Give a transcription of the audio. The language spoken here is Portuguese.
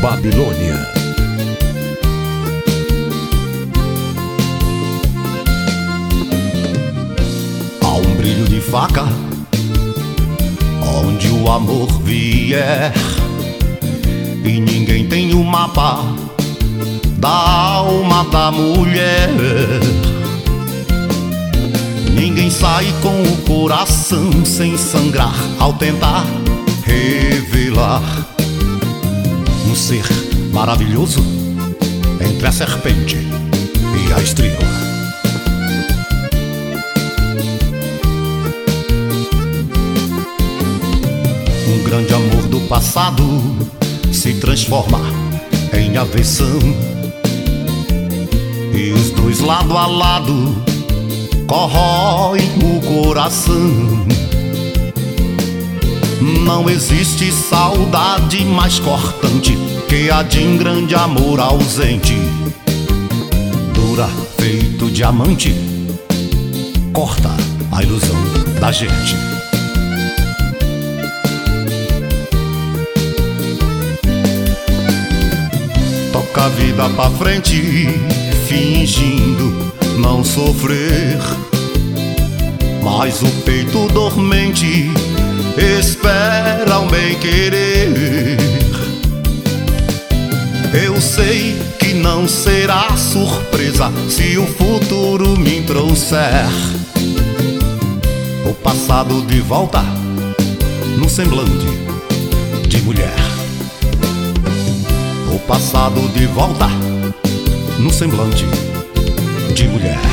Babilônia. Há um brilho de faca onde o amor vier, e ninguém tem o mapa da alma da mulher. Ninguém sai com o coração sem sangrar ao tentar revelar um ser maravilhoso entre a serpente e a estrela. Um grande amor do passado se transforma em aversão, e os dois lado a lado corroem o coração. Não existe saudade mais cortante que a de um grande amor ausente. Dura feito diamante, corta a ilusão da gente. Toca a vida pra frente, fingindo não sofrer, mas o peito dormente espera o bem querer. Eu sei que não será surpresa se o futuro me trouxer o passado de volta no semblante de mulher. O passado de volta no semblante de mulher.